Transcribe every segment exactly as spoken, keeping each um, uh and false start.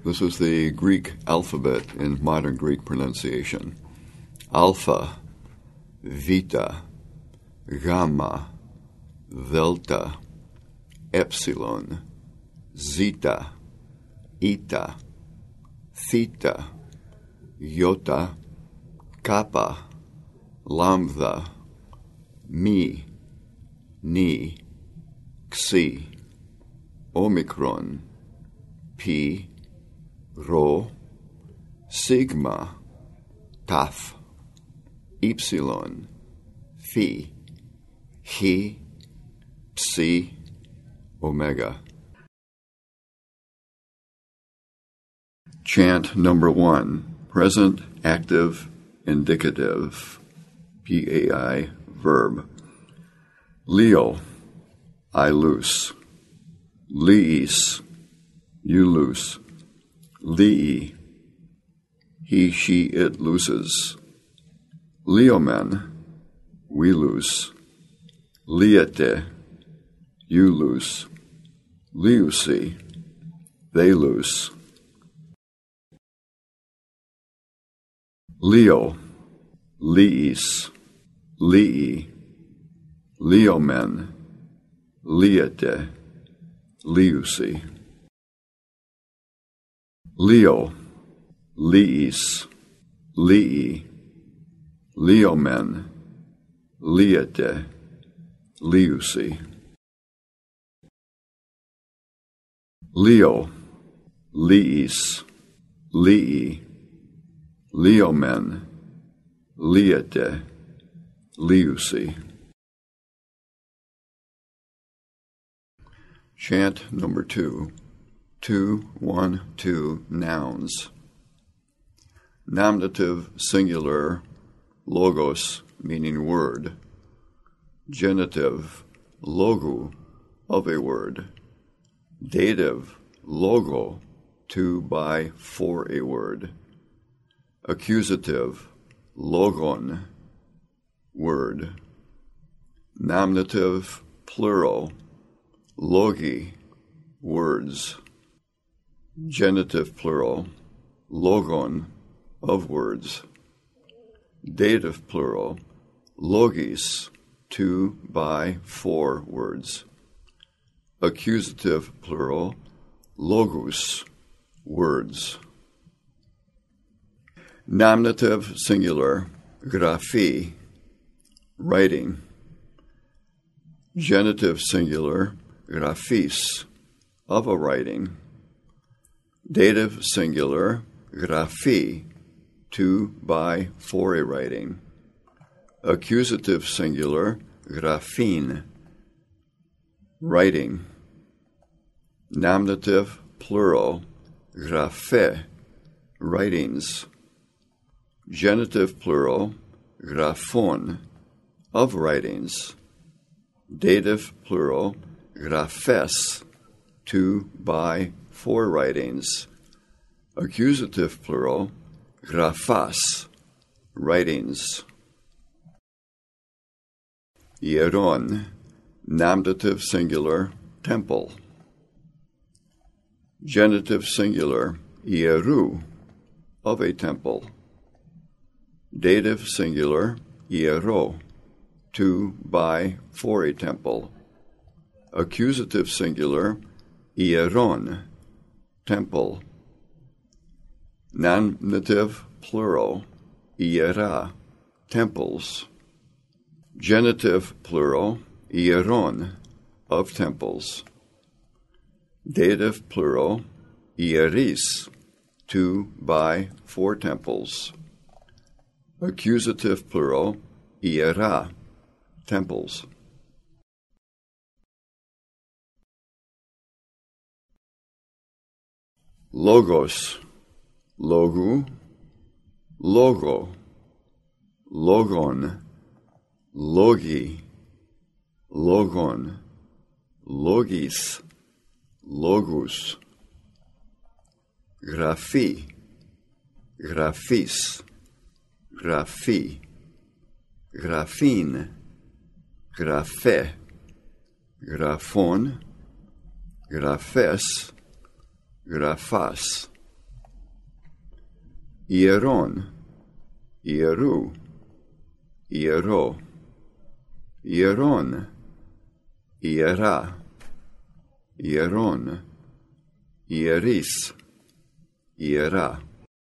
This is the Greek alphabet in modern Greek pronunciation. Alpha, Vita, Gamma, Delta, Epsilon, Zeta, Eta, Theta, Iota, Kappa, Lambda, Mi, Ni, Xi, Omicron, Pi, Rho, Sigma, Tau, Epsilon, Phi, Chi, Psi, Omega. Chant number one, present, active, indicative, P A I, verb. Leo, I loose. Leis, you loose. Lei, he, she, it looses. Leomen, we loose. Liete, you loose. Liusi, they loose. Leo, Leis, Lei, Leomen, Liete, Liusi. Leo, Leis, Lei, Leomen, Liete, Liusi. Leo, Leis, Lei, Leomen, Liete, Liusi. Chant number two. Two, one, two, nouns. Nominative, singular, logos, meaning word. Genitive, logo, of a word. Dative, logo, to, by, for a word. Accusative, logon, word. Nominative, plural, logi, words. Genitive, plural, logon, of words. Dative, plural, logis, to, by, for words. Accusative, plural, logos, words. Nominative, singular, graphi, writing. Genitive, singular, graphis, of a writing. Dative, singular, graphi, to, by, for a writing. Accusative, singular, graphin, writing. Nominative, plural, graphe, writings. Genitive, plural, graphon, of writings. Dative, plural, graphes, to, by, for writings. Accusative, plural, graphas, writings. Hieron, nominative, singular, temple. Genitive, singular, hieru, of a temple. Dative, singular, hiero, to, by, for a temple. Accusative, singular, hieron, temple. Nominative, plural, hiera, temples. Genitive, plural, hieron, of temples. Dative, plural, hieris, to, by, for temples. Accusative, plural, hiera, temples. Logos, logu, logo, logon, logi, logon, logis, logus. Graphi, graphis, graphi, graphin, graphe, graphon, graphes, graphas, Ieron, Ieru, Iero, Ieron, Iera, Ieron, Ieris, Iera.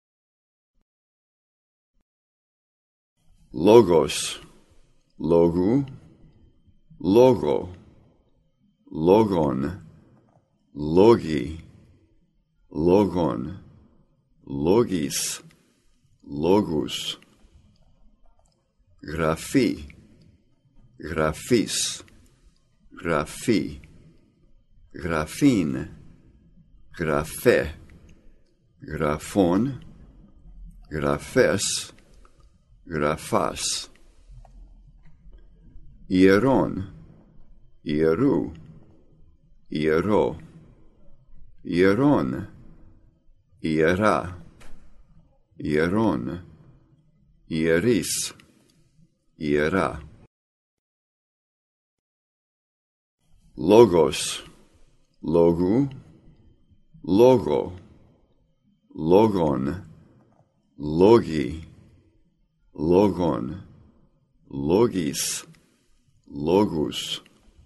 Logos, Logu, Logo, Logon, Logi, Logon, Logis, Logus. Graphi, Graphis, Graphi, Graphine, Graphe, Graphon, Graphes, Graphas. Ieron, Ieru, Iero, Ieron, Iera, Ieron, Ieris, Iera. Logos, Logu, Logo, Logon, Logi, Logon, Logis, Logus.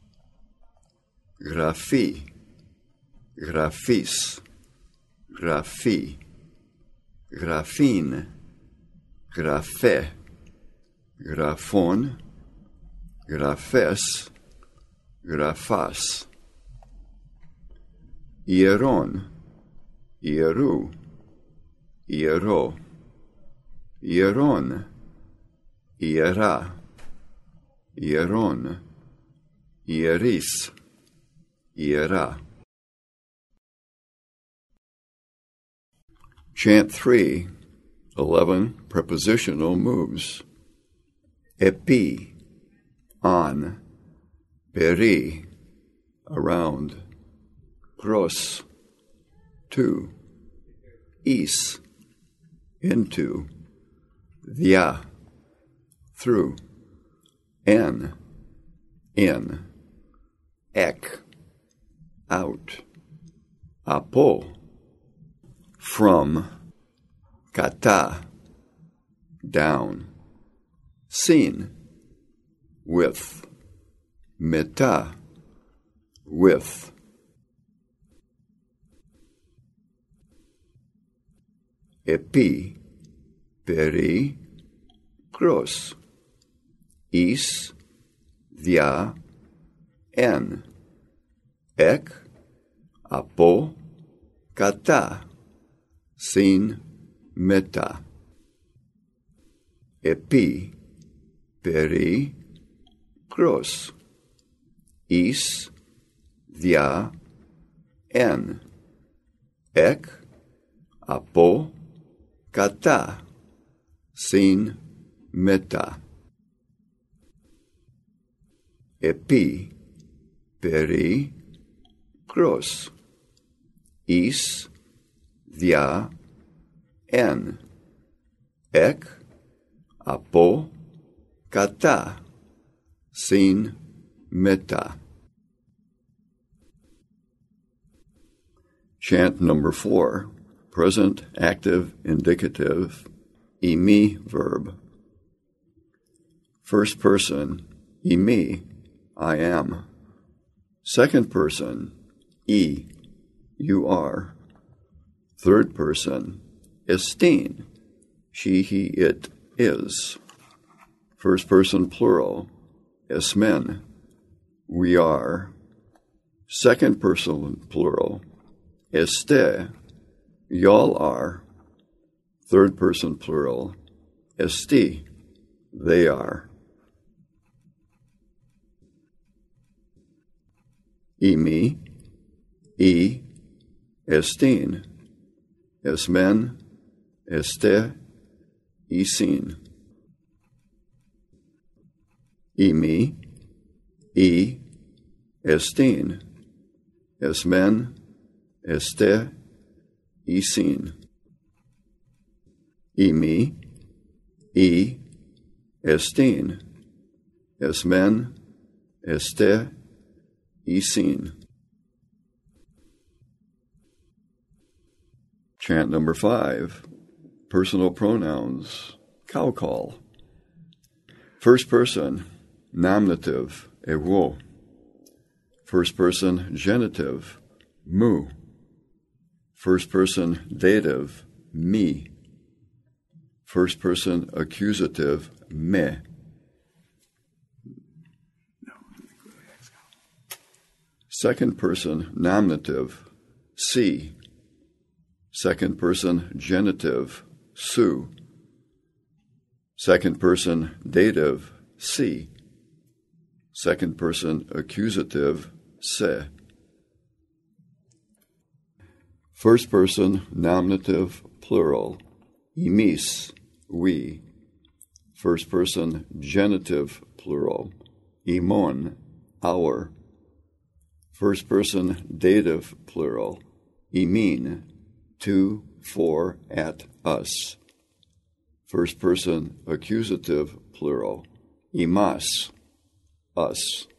Graphi, Graphis, Graphi, Graphine, Graphe, Graphon, Graphes, Graphas. Ieron, Ieru, Iero, Ieron, Iera, Ieron, Ieris, Iera. Chant three, eleven prepositional moves. Epi, on, peri, around, pros, to, is, into, via, through, en, in, ek, out, apo, from, kata, down, sin, with, meta, with. Epi, peri, pros, is, via, en, ek, apo, kata, sin, meta. Epi, peri, pros, is, via, en, ek, apo, kata, sin, meta. Epi, peri, pros, is, via, en, ek, apo, kata, sin, meta. Chant number four, present active indicative, imi verb. First person, imi, I am. Second person, e, you are. Third person, estin, she, he, it is. First person plural, esmen, we are. Second person plural, este, y'all are. Third person plural, esti, they are. Imi, e, estin, esmen, este, isin. Imi, e, estin, esmen, este, isin. Imi, e, estin, esmen, este, isin. Chant number five, personal pronouns, cow call. First person, nominative, εγώ. First person, genitive, μου. First person, dative, μη. First person, accusative, με. Second person, nominative, σύ. Second person, genitive, σου. Second person, dative, σύ. Second person, accusative, σε. First person, nominative, plural, εμείς, we. First person, genitive, plural, ημών, our. First person, dative, plural, ημίν, to, for, at, us. First person, accusative, plural, ημάς, us.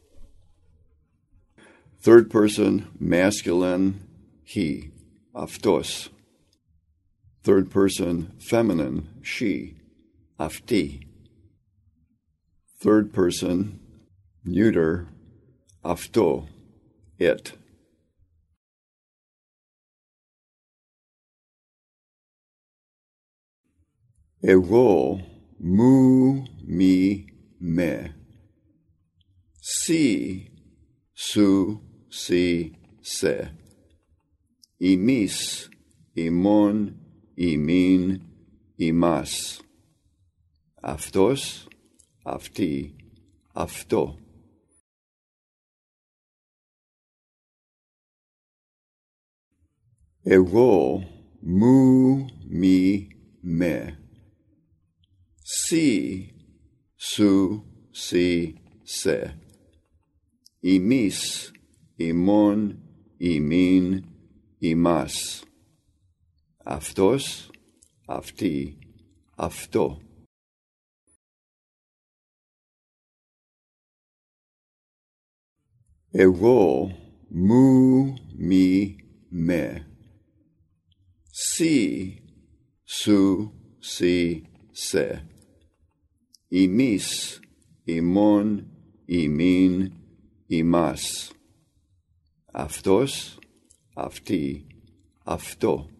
Third person, masculine, he, αυτός. Third person, feminine, she, αυτή. Third person, neuter, αυτό, it. Εγώ, μου, μη, με. Σύ, σου, σύ, σε. Εμείς, ημών, ημίν, ημάς. Αυτός, αυτή, αυτό. Εγώ, μου, μη, με. Σύ, σου, σύ, σε. Εμείς, ημών, ημίν, ημάς. Αυτός, αυτή, αυτό. Εγώ, μου, μη, με. Σύ, σου, σύ, σε. Εμείς, ημών, ημίν, ημάς. Αυτός, αυτή, αυτό.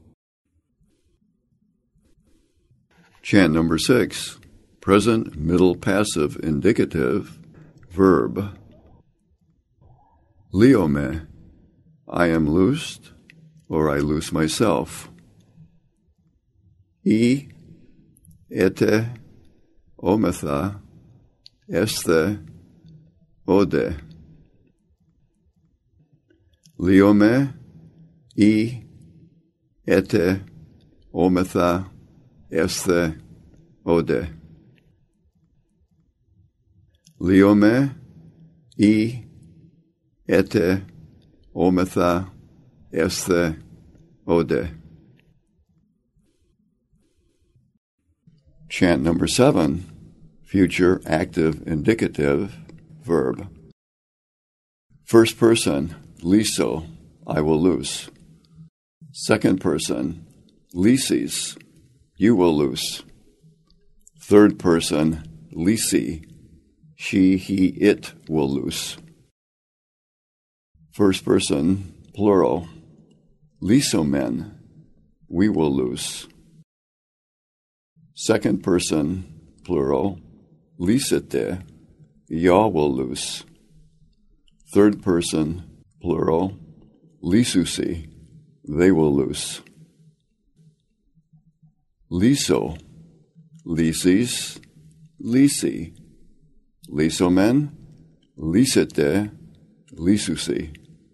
Chant number six. Present middle passive indicative verb. Liome, I am loosed, or I loose myself. I, ete, ometha, este, ode. Liome, I, ete, ometha, este, ode. Liome, I, ete, ometha, este, ode. Chant number seven, future active indicative verb. First person, liso, I will loose. Second person, lysis, you will loose. Third person, lysi, she, he, it will loose. First person, plural, lysomen, we will loose. Second person, plural, lysite, y'all will loose. Third person, plural, lysusi, they will loose. Liso, lysis, lysi, lysomen, lysite, lysusi.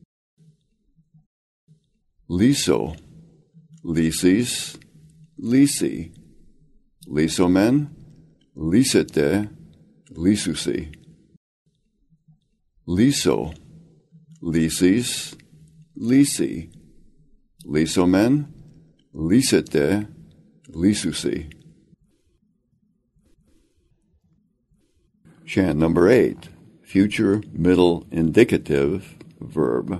Liso, lysis, lysi, lysomen, lysite, lysusi. Liso, lysis, lysi, lysomen, lysite, lysusi. Chant number eight, future middle indicative verb.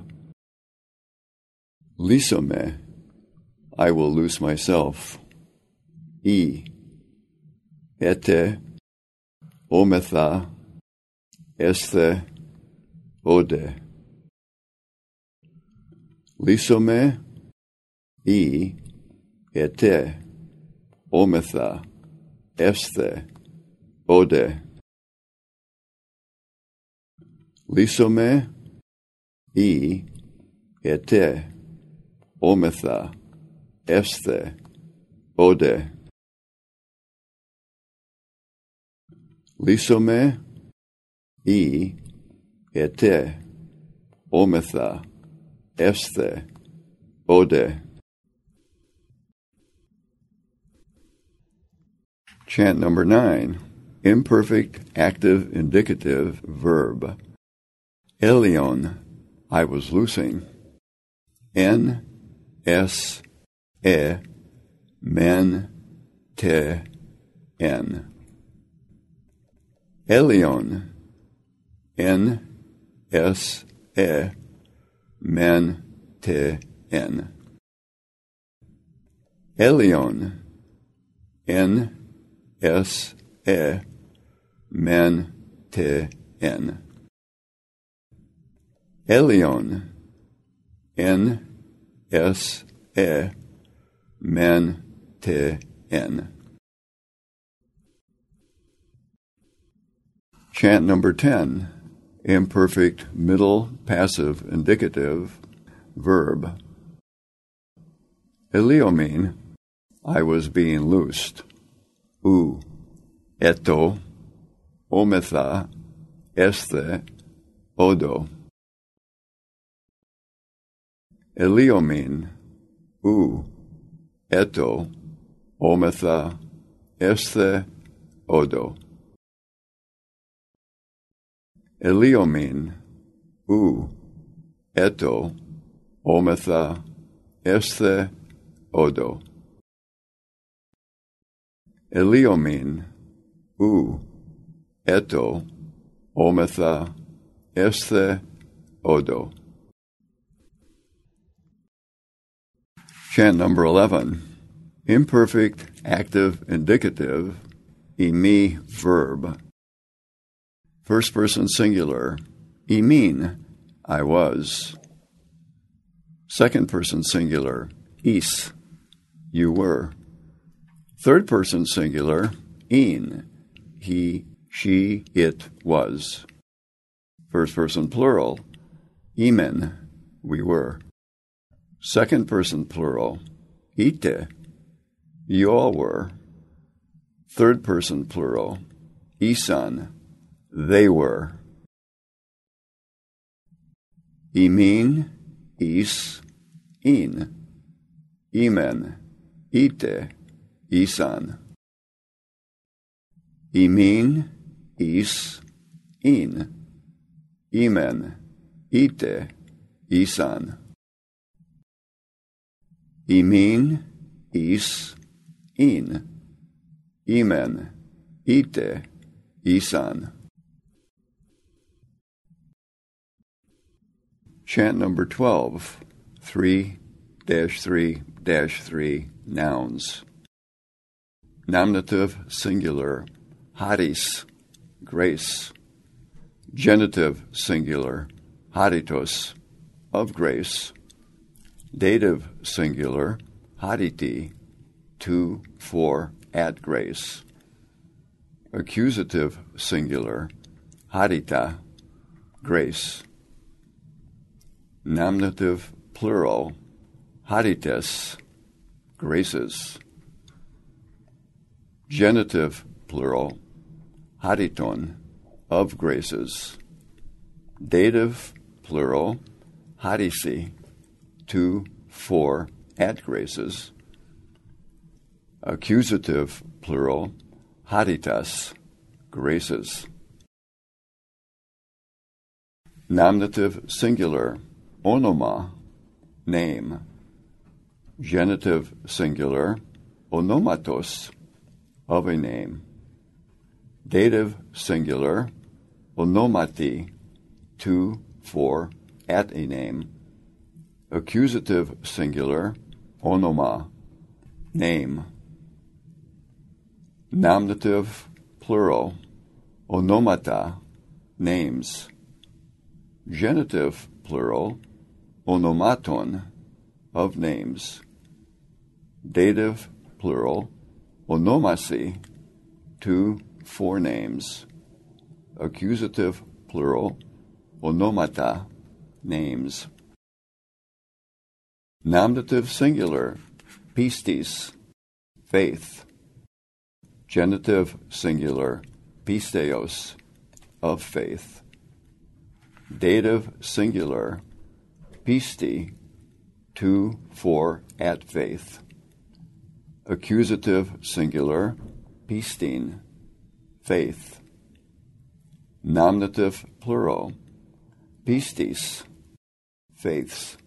Lysome, I will loose myself. e, ete, ometha, esthe, ode. Lysome, e, ete, ometha, esthe, ode. Lysome, e, ete, ometha, esthe, ode. Lysome, e, ete, ometha, esthe, ode. Chant number nine. Imperfect active indicative verb. Elion, I was loosing. N, S, E, men, te, en. Elion, N, S, E, men, te, en. Elion, N, S, E, men, te, en. Elion, N, S, E, men, te, en. Chant number ten. Imperfect middle passive indicative verb. Eleomein, I was being loosed. U, eto, ometha, esthe, odo. Eleomein, u, eto, ometha, esthe, odo. Eleomein, u, eto, ometha, esthe, odo. Eleomein, u, eto, ometha, esthe, odo. Chant number eleven. Imperfect active indicative, imi verb. First person singular, imin, I was. Second person singular, is, you were. Third person singular, in, he, she, it was. First person plural, imen, we were. Second person plural, ite, you all were. Third person plural, isan, they were. Imin, is, in. Imen, ite, isan. Imin, is, in. Imen, ite, isan. Imin, is, in. Imen, ite, isan. Chant number twelve, three dash three dash three nouns. Nominative singular, haris, grace. Genitive singular, haritos, of grace. Dative singular, hariti, to, for, at grace. Accusative singular, harita, grace. Nominative plural, harites, graces. Genitive plural, hariton, of graces. Dative plural, harisi, to, for, at graces. Accusative plural, haritas, graces. Nominative singular, onoma, name. Genitive singular, onomatos, of a name. Dative singular, onomati, to, for, at a name. Accusative singular, onoma, name. Nominative, plural, onomata, names. Genitive, plural, onomaton, of names. Dative, plural, onomasi, to, for names. Accusative, plural, onomata, names. Nominative singular, pistis, faith. Genitive singular, pisteos, of faith. Dative singular, pisti, to, for, at faith. Accusative singular, pistin, faith. Nominative plural, pistis, faiths.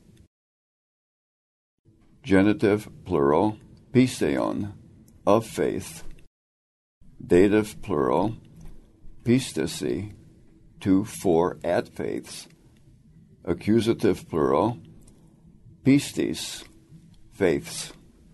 Genitive plural, pisteon, of faith. Dative plural, pistesi, to, for, at faiths. Accusative plural, pistis, faiths.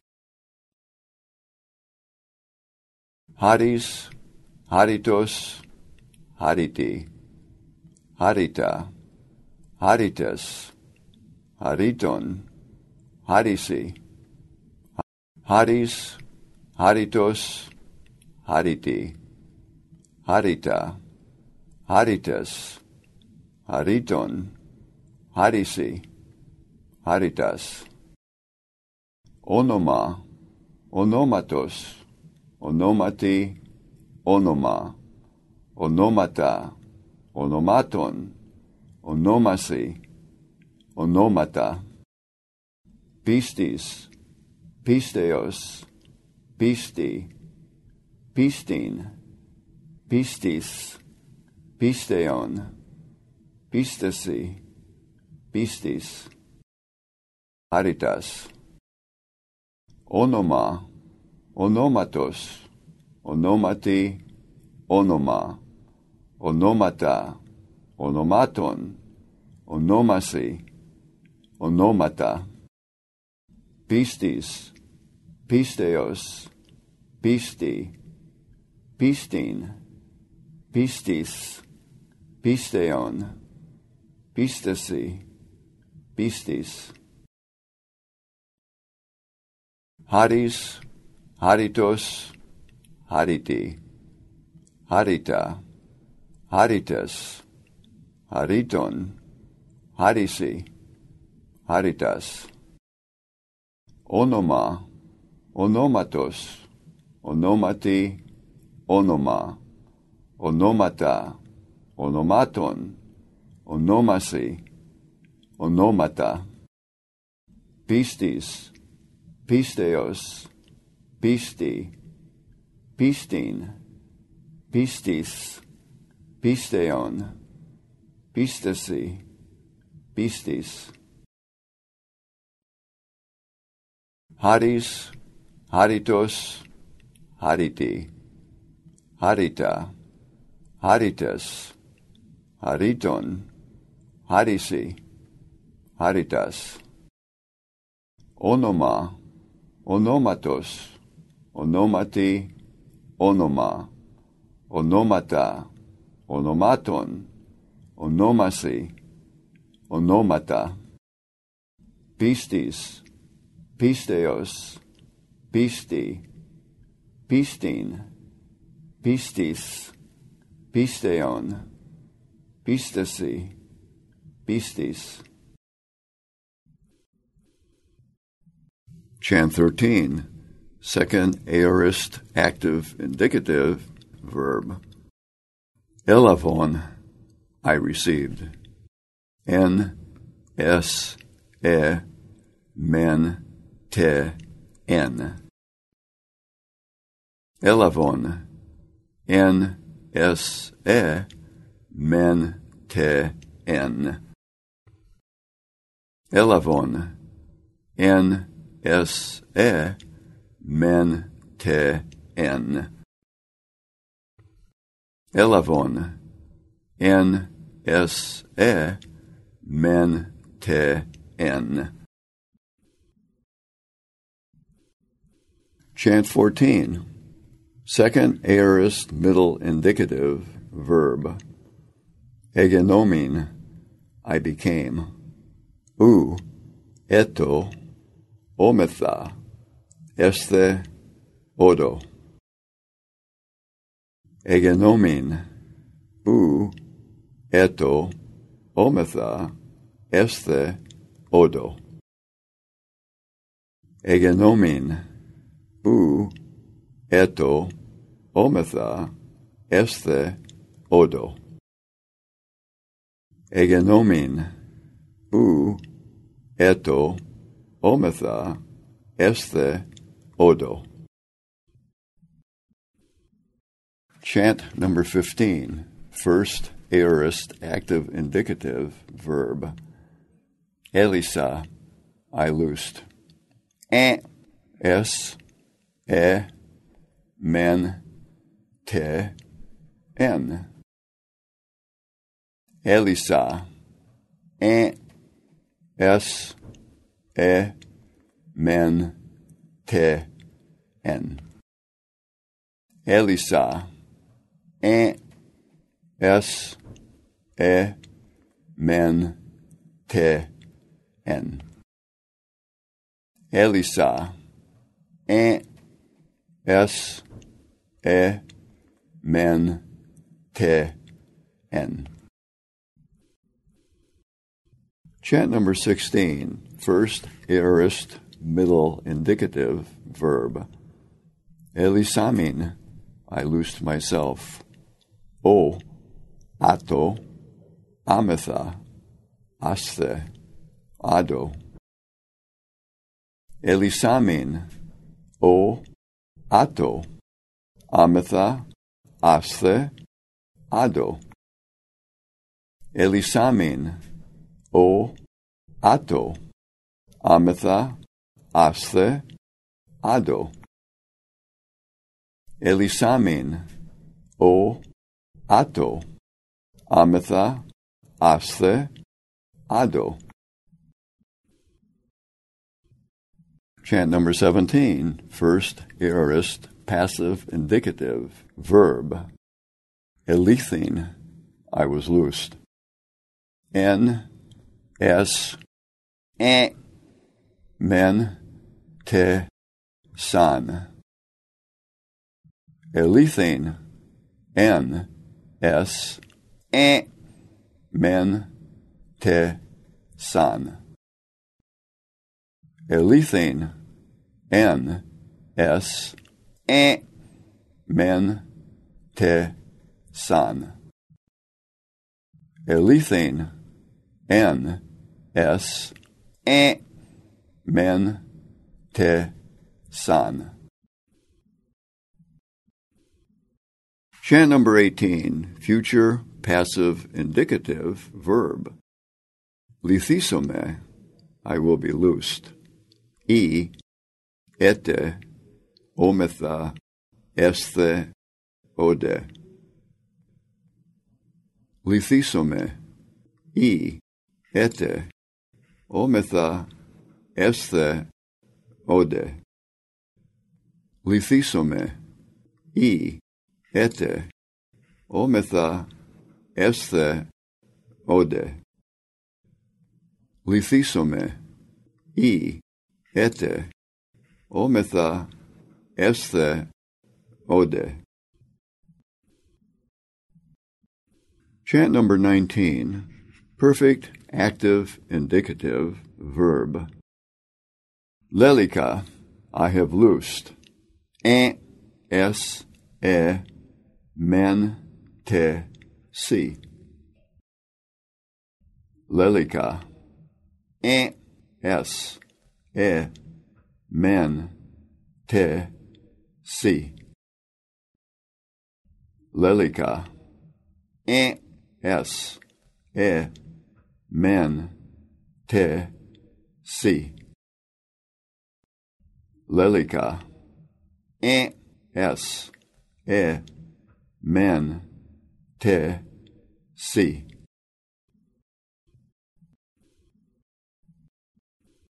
Hadis, haditos, haditi, hadita, hadites, haditon, hadisi, hadis, haditos, haditi, hadita, hadites, haditon, hadisi, haditas. Onoma, onomatos, onomati, onoma, onomata, onomaton, onomasi, onomata. Pistis, pisteos, pisti, pistin, pistis, pisteon, pistesi, pistis. Haditas. Onoma, onomatos, onomati, onoma, onomata, onomaton, onomasi, onomata. Pistis, pisteos, pisti, pistin, pistis, pisteon, pistesi, pistis. Hadis, haditos, haditi, hadita, hadites, haditon, hadisi, haditas. Onoma, onomatos, onomati, onoma, onomata, onomaton, onomasi, onomata. Pistis, pisteos, pisti, pistin, pistis, pisteon, pistesi, pistis. Hadis, haditos, haditi, hadita, hadites, haditon, hadisi, haditas. Onoma, onomatos, onomati, onoma, onomata, onomaton, onomasi, onomata. Pistis, pisteos, pisti, pistin, pistis, pisteon, pistesi, pistis. Chant thirteen, second aorist active indicative verb. Elavon, I received. En, es, e, men, te, en. Elavon, en, es, e, men, te, en. Elavon, en, es, e, men, te, en. Elavon, en, es, e, men, te, en. Chant fourteen, Second aorist middle indicative verb. Egenomin, I became. U, eto, ometha, este, odo. Egenomin, u, eto, ometha, este, odo. Egenomin, u, eto, ometha, este, odo. Egenomin, u, eto, ometha, este, odo. Chant number fifteen, first aorist active indicative verb. Elisa, I loosed. Eh, es, e, men, te, en. Elisa, eh, es, e, men, te, en. Elisa, eh, es, e, men, te, en. Elisa, eh, es, e, men, te, en. Chant number sixteen, first aorist middle indicative verb. Elisamin, I loosed myself. O, ato, ametha, aste, ado. Elisamin, o, ato, ametha, aste, ado. Elisamin, o, ato, ametha, aste, ado. Elisamin, o, ato, ametha, aste, ado. Chant number seventeen, first aorist passive indicative verb. Elethin, I was loosed. En, es, eh, men, te, san. Elethin, en, es, eh, men, te, san. Elethin, en, es, eh, men, te, san. Elethin, en, es, eh, men, te, san. Chant number eighteen, future passive indicative verb. Lithesome, I will be loosed. E, ete, ometha, este, ode. Lithesome, e, ete, ometha, este, ode. Lithesome, e, ete, ometha, este, ode. Lithesome, e, ete, ometha, este, ode. Chant number nineteen, perfect active indicative verb. Lelika, I have loosed. En, es, e, men, te, si. Lelika, en, es, e, men, te, si. Lelika, en, es, e, men, te, si. Lelika, en, es, e, men, te, si.